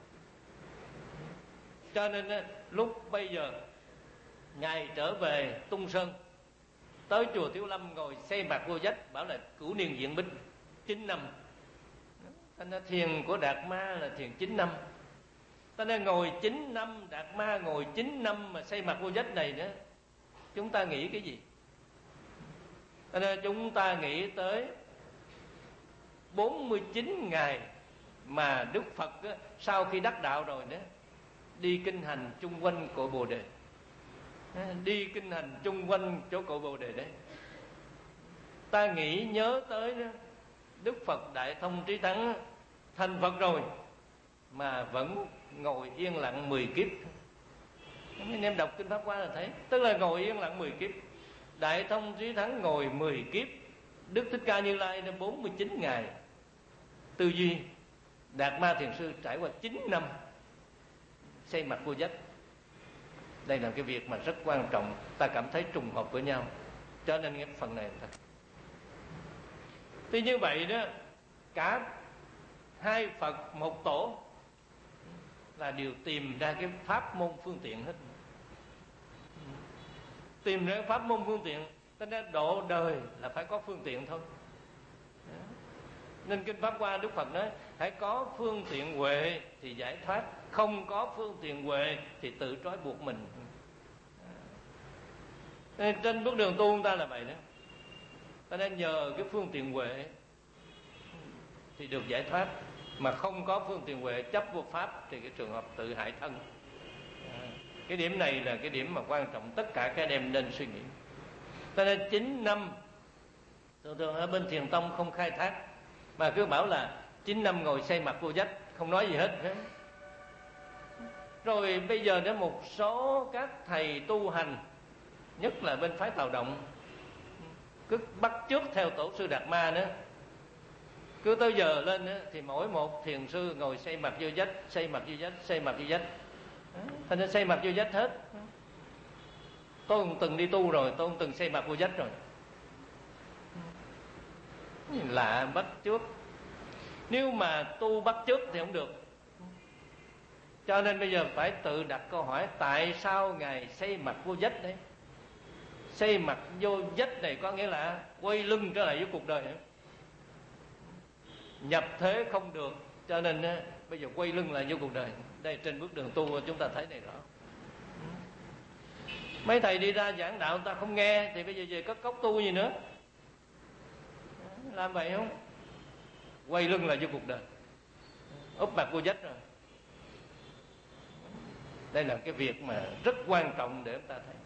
Cho nên lúc bây giờ ngài trở về Tung Sơn, tới chùa Thiếu Lâm ngồi xây bạc vô vách, bảo là cửu niên diện bích 9 năm. Thành ra thiền của Đạt Ma là thiền 9 năm. Ta nên ngồi 9 năm, Đạt Ma ngồi 9 năm mà xây mặt vô vách này nữa, chúng ta nghĩ cái gì? Ta nên chúng ta nghĩ tới 49 ngày mà Đức Phật sau khi đắc đạo rồi đó, đi kinh hành chung quanh cội Bồ Đề, đi kinh hành chung quanh chỗ cội Bồ Đề đấy. Ta nghĩ nhớ tới đó, Đức Phật Đại Thông Trí Thắng thành Phật rồi mà vẫn ngồi yên lặng 10 kiếp. Anh em đọc Kinh Pháp Hoa là thấy, tức là ngồi yên lặng 10 kiếp. Đại Thông Trí Thắng ngồi 10 kiếp, Đức Thích Ca Như Lai đã 49 ngày tư duy. Đạt Ma Thiền Sư trải qua 9 năm xây mặt vô vách. Đây là cái việc mà rất quan trọng, ta cảm thấy trùng hợp với nhau, cho nên cái phần này thôi. Thì như vậy đó, cả hai Phật một tổ là đều tìm ra cái pháp môn phương tiện hết. Tìm ra pháp môn phương tiện, cho nên độ đời là phải có phương tiện thôi. Nên Kinh Pháp Hoa Đức Phật nói hãy có phương tiện huệ thì giải thoát, không có phương tiện huệ thì tự trói buộc mình. Nên trên bước đường tu chúng ta là vậy đó. Ta nên nhờ cái phương tiện huệ thì được giải thoát, mà không có phương tiện huệ chấp vô pháp thì cái trường hợp tự hại thân. Cái điểm này là cái điểm mà quan trọng, tất cả các em nên suy nghĩ. Cho nên 9 năm thường ở bên Thiền Tông không khai thác, mà cứ bảo là 9 năm ngồi xây mặt vô vách, không nói gì hết. Rồi bây giờ đến một số các thầy tu hành, nhất là bên phái Tào Động, cứ bắt chước theo tổ sư Đạt Ma nữa. Cứ tới giờ lên nữa, thì mỗi một thiền sư ngồi xây mặt vô vách, xây mặt vô vách, xây mặt vô vách. Thành ra xây mặt vô vách hết. Tôi cũng từng đi tu rồi, tôi cũng từng xây mặt vô vách rồi. Lạ, bắt chước. Nếu mà tu bắt chước thì không được. Cho nên bây giờ phải tự đặt câu hỏi, tại sao Ngài xây mặt vô dách đấy? Xây mặt vô dách này có nghĩa là quay lưng trở lại với cuộc đời. Nhập thế không được, cho nên bây giờ quay lưng lại với cuộc đời. Đây trên bước đường tu chúng ta thấy này rõ. Mấy thầy đi ra giảng đạo ta không nghe, thì bây giờ về cất cốc tu gì nữa? Làm vậy không? Quay lưng lại với cuộc đời, úp mặt vô dách rồi. Đây là cái việc mà rất quan trọng để chúng ta thấy.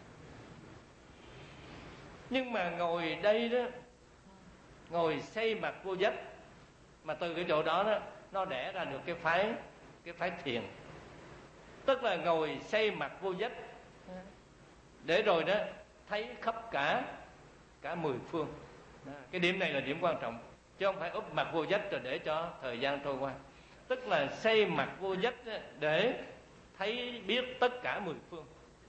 Nhưng mà ngồi đây đó, ngồi xây mặt vô dách, mà từ cái chỗ đó nó đẻ ra được cái phái thiền. Tức là ngồi xây mặt vô dách để rồi đó thấy khắp cả mười phương. Cái điểm này là điểm quan trọng, chứ không phải úp mặt vô dách rồi để cho thời gian trôi qua. Tức là xây mặt vô dách để thấy biết tất cả mười phương.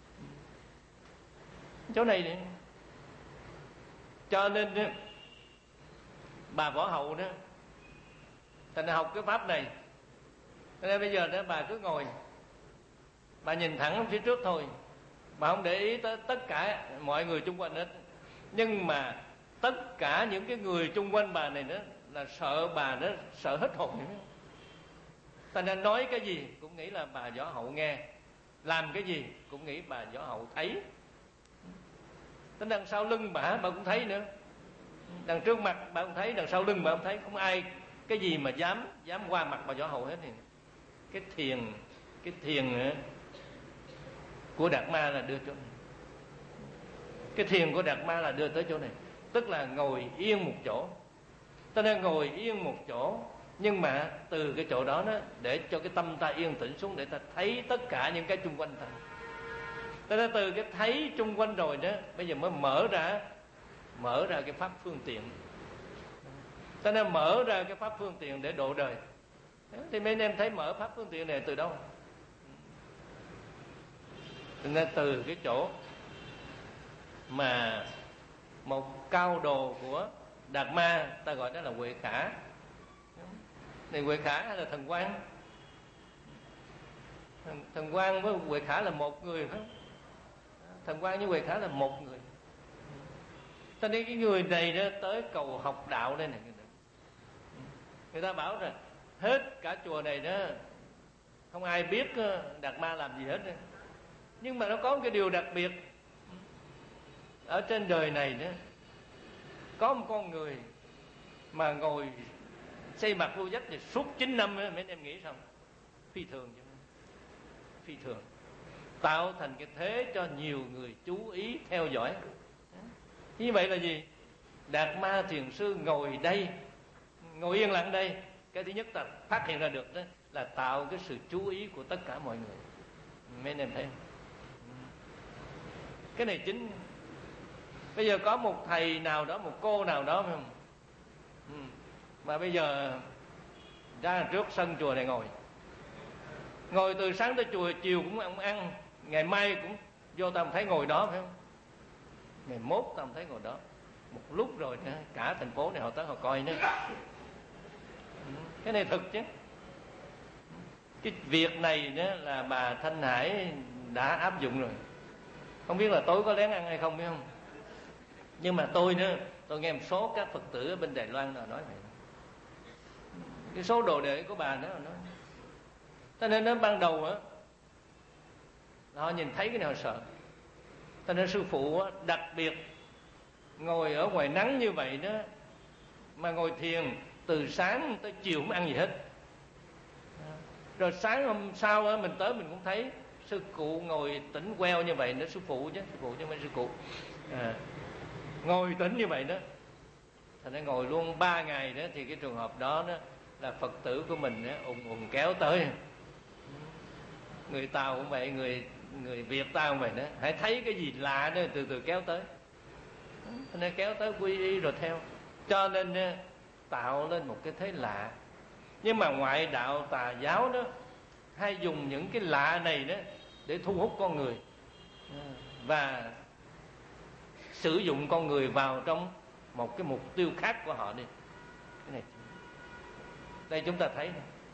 Chỗ này này. Cho nên đó, bà Võ Hậu đó, thành học cái pháp này. Cho nên bây giờ đó bà cứ ngồi, bà nhìn thẳng phía trước thôi, bà không để ý tới tất cả mọi người xung quanh hết. Nhưng mà tất cả những cái người xung quanh bà này đó là sợ bà đó, sợ hết hồn. Thành ra nói cái gì cũng nghĩ là bà Võ Hậu nghe, làm cái gì cũng nghĩ bà Võ Hậu thấy. Đến đằng sau lưng bà cũng thấy nữa, đằng trước mặt bà cũng thấy, đằng sau lưng bà cũng thấy. Không ai cái gì mà dám qua mặt bà Võ Hậu hết. Cái thiền của Đạt Ma là đưa chỗ này. Cái thiền của Đạt Ma là đưa tới chỗ này, tức là ngồi yên một chỗ. Ta nên ngồi yên một chỗ, nhưng mà từ cái chỗ đó để cho cái tâm ta yên tĩnh xuống, để ta thấy tất cả những cái xung quanh ta. Ta nên từ cái thấy xung quanh rồi đó, bây giờ mới mở ra cái pháp phương tiện. Ta nên mở ra cái pháp phương tiện để độ đời. Thì mấy anh em thấy mở pháp phương tiện này từ đâu? Nên từ cái chỗ mà một cao đồ của Đạt Ma, ta gọi đó là Huệ Khả. Này Huệ Khả hay là Thần Quang? Thần Quang với Huệ Khả là một người phải không? Thần Quang với Huệ Khả là một người. Cho nên cái người này đó tới cầu học đạo đây này. Người ta bảo rằng hết cả chùa này đó không ai biết Đạt Ma làm gì hết. Nhưng mà nó có một cái điều đặc biệt. Ở trên đời này đó có một con người mà ngồi xây mặt vô dách thì suốt 9 năm mấy anh em nghĩ sao? Phi thường chứ. Phi thường. Tạo thành cái thế cho nhiều người chú ý theo dõi. Như vậy là gì? Đạt Ma thiền sư ngồi đây, ngồi yên lặng đây, cái thứ nhất ta phát hiện ra được đó là tạo cái sự chú ý của tất cả mọi người. Mấy anh em thấy không? Cái này chính. Bây giờ có một thầy nào đó, một cô nào đó phải không? Mà bây giờ ra trước sân chùa này ngồi từ sáng tới chùa, chiều cũng ăn, ngày mai cũng vô ta thấy ngồi đó phải không? Ngày mốt ta thấy ngồi đó. Một lúc rồi cả thành phố này họ tới họ coi nữa. Cái này thực chứ. Cái việc này đó là bà Thanh Hải đã áp dụng rồi. Không biết là tối có lén ăn hay không biết không? Nhưng mà tôi nghe một số các Phật tử ở bên Đài Loan nào nói vậy. Cái số đồ đệ của bà đó nói. Cho nên nó ban đầu họ nhìn thấy cái này họ sợ. Cho nên sư phụ đặc biệt ngồi ở ngoài nắng như vậy đó, mà ngồi thiền từ sáng tới chiều không ăn gì hết. Rồi sáng hôm sau mình tới mình cũng thấy sư cụ ngồi tỉnh queo như vậy nữa. Sư phụ chứ không phải sư cụ. Ngồi tỉnh như vậy đó. Thành ra ngồi luôn 3 ngày đó. Thì cái trường hợp đó là Phật tử của mình ùn kéo tới. Người Tàu cũng vậy, người Việt ta cũng vậy đó. Hãy thấy cái gì lạ đó từ từ kéo tới. Thành ra kéo tới quy y rồi theo. Cho nên tạo lên một cái thế lạ. Nhưng mà ngoại đạo tà giáo đó hay dùng những cái lạ này đó để thu hút con người và sử dụng con người vào trong một cái mục tiêu khác của họ đi. Cái này đây chúng ta thấy này.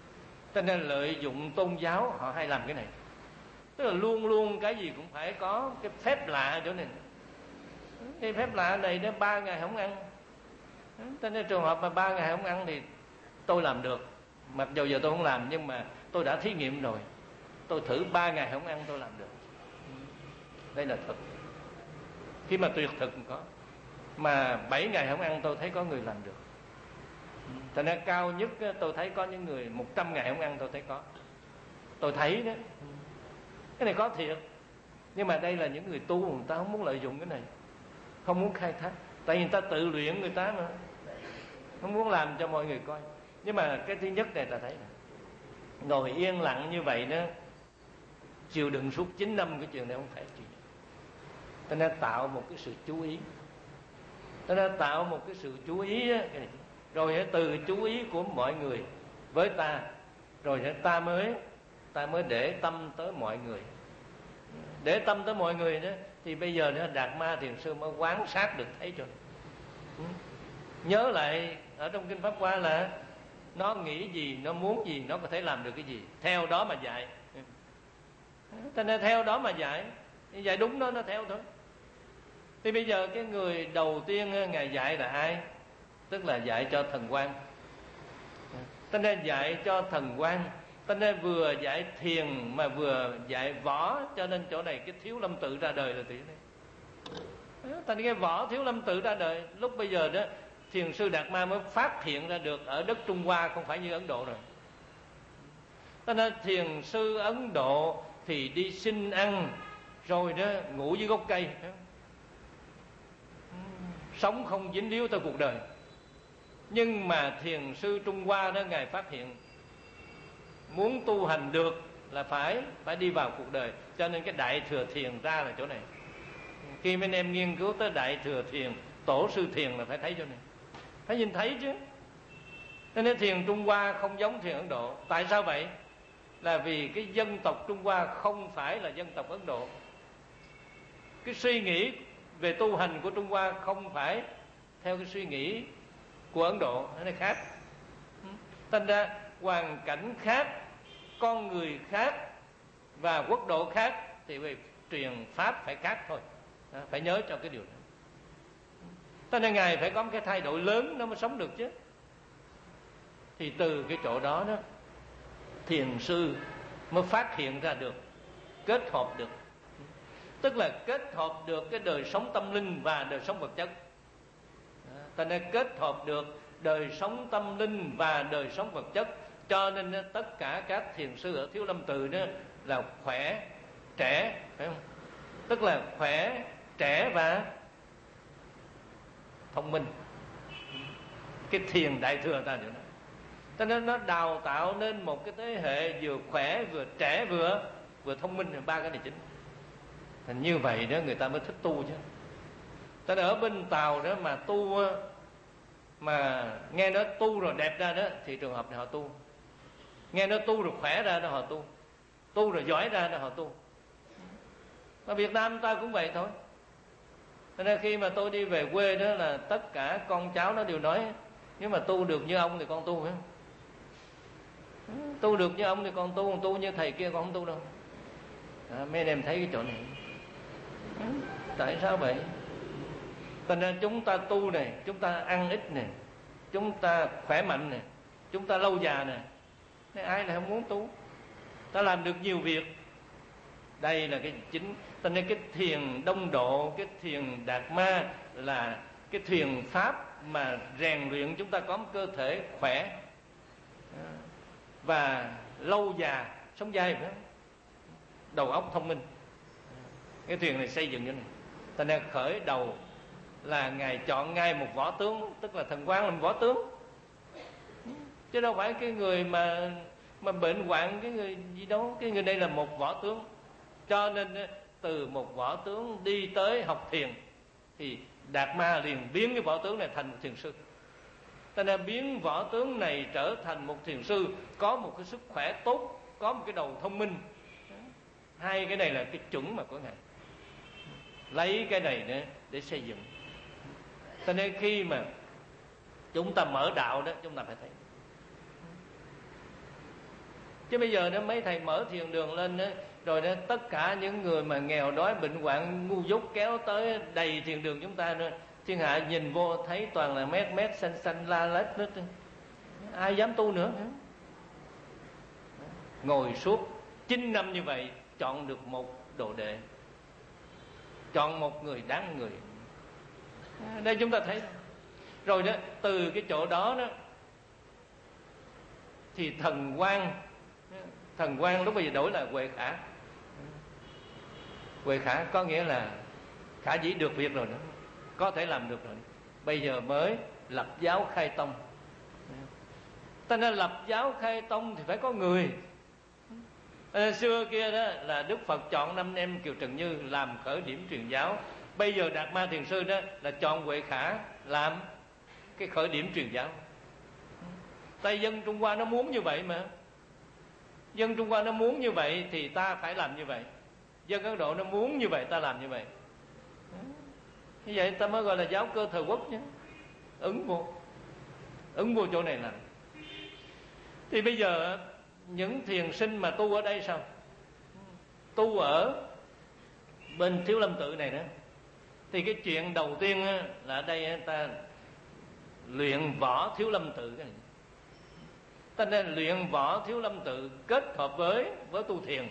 Cho nên lợi dụng tôn giáo họ hay làm cái này, tức là luôn luôn cái gì cũng phải có cái phép lạ chỗ này. Cái phép lạ này nó 3 ngày không ăn, cho nên trường hợp mà 3 ngày không ăn thì tôi làm được, mặc dù giờ tôi không làm, nhưng mà tôi đã thí nghiệm rồi, tôi thử 3 ngày không ăn tôi làm được. Đây là thực. Khi mà tuyệt thực có, mà 7 ngày không ăn tôi thấy có người làm được. Thành ra cao nhất tôi thấy có những người 100 ngày không ăn tôi thấy có. Tôi thấy đó. Cái này có thiệt. Nhưng mà đây là những người tu, người ta không muốn lợi dụng cái này, không muốn khai thác. Tại vì người ta tự luyện người ta mà, không muốn làm cho mọi người coi. Nhưng mà cái thứ nhất này ta thấy này, ngồi yên lặng như vậy đó, chịu đựng suốt 9 năm cái chuyện này không phải chuyện. Cho nên tạo một cái sự chú ý. Cho nên tạo một cái sự chú ý đó, cái này. Rồi từ chú ý của mọi người với ta, rồi ta mới để tâm tới mọi người. Để tâm tới mọi người đó, thì bây giờ đó, Đạt Ma Thiền Sư mới quán sát được thấy cho. Nhớ lại ở trong Kinh Pháp Hoa là nó nghĩ gì, nó muốn gì, nó có thể làm được cái gì, theo đó mà dạy. Cho nên theo đó mà dạy đúng đó, nó theo thôi. Thì bây giờ cái người đầu tiên Ngài dạy là ai? Tức là dạy cho thần quan. Cho nên dạy cho thần quan, cho nên vừa dạy thiền mà vừa dạy võ. Cho nên chỗ này cái Thiếu Lâm Tự ra đời là tí này. Thành cái võ Thiếu Lâm Tự ra đời. Lúc bây giờ đó Thiền sư Đạt Ma mới phát hiện ra được ở đất Trung Hoa, không phải như Ấn Độ rồi. Cho nên thiền sư Ấn Độ thì đi xin ăn, rồi đó ngủ dưới gốc cây, sống không dính líu tới cuộc đời. Nhưng mà thiền sư Trung Hoa đó, Ngài phát hiện muốn tu hành được là phải đi vào cuộc đời. Cho nên cái Đại Thừa Thiền ra là chỗ này. Khi mấy anh em nghiên cứu tới Đại Thừa Thiền, Tổ sư Thiền là phải thấy chỗ này, phải nhìn thấy chứ. Cho nên thiền Trung Hoa không giống thiền Ấn Độ. Tại sao vậy? Là vì cái dân tộc Trung Hoa không phải là dân tộc Ấn Độ. Cái suy nghĩ về tu hành của Trung Hoa không phải theo cái suy nghĩ của Ấn Độ, nó khác. Thành ra hoàn cảnh khác, con người khác và quốc độ khác thì về truyền pháp phải khác thôi. Phải nhớ cho cái điều đó. Cho nên Ngài phải có một cái thay đổi lớn nó mới sống được chứ. Thì từ cái chỗ đó đó, thiền sư mới phát hiện ra được, kết hợp được. Tức là kết hợp được cái đời sống tâm linh và đời sống vật chất. Cho nên kết hợp được đời sống tâm linh và đời sống vật chất. Cho nên tất cả các thiền sư ở Thiếu Lâm Tự đó là khỏe, trẻ, phải không? Tức là khỏe, trẻ và thông minh. Cái thiền Đại Thừa ta nữa. Cho nên nó đào tạo nên một cái thế hệ vừa khỏe, vừa trẻ, vừa thông minh. 3 cái này chính. Thành như vậy đó người ta mới thích tu chứ. Cho nên ở bên Tàu đó mà tu, mà nghe nói tu rồi đẹp ra đó, thì trường hợp này họ tu. Nghe nói tu rồi khỏe ra đó họ tu, tu rồi giỏi ra đó họ tu. Ở Việt Nam ta cũng vậy thôi. Cho nên khi mà tôi đi về quê đó là tất cả con cháu nó đều nói, nếu mà tu được như ông thì con tu phải không? Tu được như ông thì con tu như thầy kia con không tu đâu. Mấy anh em thấy cái chỗ này. Tại sao vậy? Cho nên chúng ta tu này, chúng ta ăn ít này, chúng ta khỏe mạnh này, chúng ta lâu già này, nên ai lại không muốn tu? Ta làm được nhiều việc. Đây là cái chính. Cho nên cái thiền Đông Độ, cái thiền Đạt Ma là cái thiền pháp mà rèn luyện chúng ta có một cơ thể khỏe và lâu già, sống dai, phải không? Đầu óc thông minh. Cái thiền này xây dựng như này. Cho nên khởi đầu là Ngài chọn ngay một võ tướng, tức là thần quan làm võ tướng, chứ đâu phải cái người mà bệnh hoạn, cái người gì đâu. Cái người đây là một võ tướng. Cho nên từ một võ tướng đi tới học thiền, thì Đạt Ma liền biến cái võ tướng này thành một thiền sư. Cho nên biến võ tướng này trở thành một thiền sư, có một cái sức khỏe tốt, có một cái đầu thông minh. Hai cái này là cái chuẩn mà của Ngài. Lấy cái này để xây dựng. Cho nên khi mà chúng ta mở đạo đó, chúng ta phải thấy Chứ bây giờ đó mấy thầy mở thiền đường lên đó, rồi đó tất cả những người mà nghèo đói bệnh hoạn ngu dốt kéo tới đầy thiền đường chúng ta nữa, thiên hạ nhìn vô thấy toàn là mét mét xanh xanh la lết hết, ai dám tu nữa. Ngồi suốt 9 năm như vậy, chọn được một đồ đệ, chọn một người đáng người. Đây chúng ta thấy rồi đó. Từ cái chỗ đó đó thì thần quan lúc bây giờ đổi là Huệ Khả. Huệ Khả có nghĩa là khả dĩ được việc rồi đó, có thể làm được rồi, bây giờ mới lập giáo khai tông. Ta nên lập giáo khai tông thì phải có người. Xưa kia đó là Đức Phật chọn 5 em Kiều Trần Như làm khởi điểm truyền giáo. Bây giờ Đạt Ma Thiền Sư đó là chọn Huệ Khả làm cái khởi điểm truyền giáo. Tại dân Trung Hoa nó muốn như vậy mà. Dân Trung Hoa nó muốn như vậy thì ta phải làm như vậy. Dân Ấn Độ nó muốn như vậy, ta làm như vậy. Như vậy ta mới gọi là giáo cơ thời quốc nhé. Ứng vô chỗ này làm. Thì bây giờ những thiền sinh mà tu ở đây sao? Tu ở bên Thiếu Lâm Tự này đó, thì cái chuyện đầu tiên là ở đây ta luyện võ Thiếu Lâm Tự. Ta nên luyện võ Thiếu Lâm Tự kết hợp với tu thiền,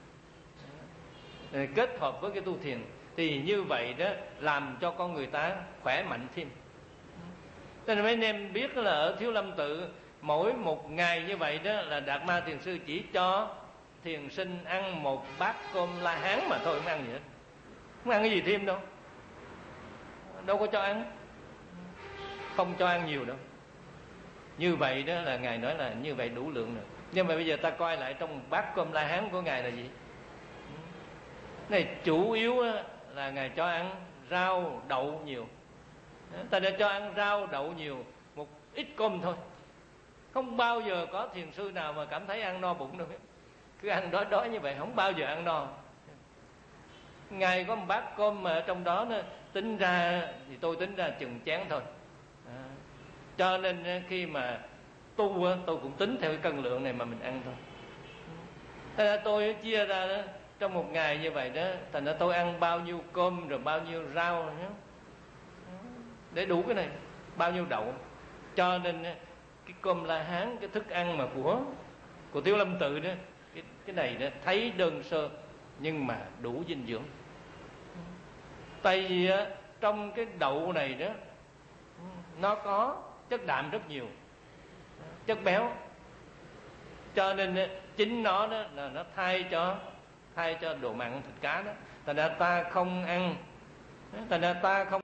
kết hợp với cái tu thiền, thì như vậy đó làm cho con người ta khỏe mạnh thêm. Cho nên mấy anh em biết là ở Thiếu Lâm Tự mỗi một ngày như vậy đó là Đạt Ma Thiền Sư chỉ cho thiền sinh ăn một bát cơm La Hán mà thôi, không ăn gì hết, không ăn cái gì thêm đâu, đâu có cho ăn, không cho ăn nhiều đâu. Như vậy đó là Ngài nói là như vậy đủ lượng rồi. Nhưng mà bây giờ ta coi lại trong bát cơm La Hán của Ngài là gì? Này chủ yếu là Ngài cho ăn rau đậu nhiều. Ta đã cho ăn rau đậu nhiều, một ít cơm thôi. Không bao giờ có thiền sư nào mà cảm thấy ăn no bụng đâu. Cứ ăn đói như vậy, không bao giờ ăn no. Ngài có một bát cơm mà ở trong đó tính ra thì tôi tính ra chừng chén thôi. Cho nên khi mà tu tôi cũng tính theo cái cân lượng này mà mình ăn thôi. Thế ra tôi chia ra đó, trong một ngày như vậy đó, thành ra tôi ăn bao nhiêu cơm rồi bao nhiêu rau nữa, để đủ cái này, bao nhiêu đậu. Cho nên cái cơm La Hán, cái thức ăn mà của Thiếu Lâm Tự đó, cái này đó thấy đơn sơ nhưng mà đủ dinh dưỡng. Tại vì trong cái đậu này đó nó có chất đạm rất nhiều, chất béo, cho nên chính nó đó là nó thay cho đồ mặn thịt cá đó. Thành ra ta không ăn, thành ra ta không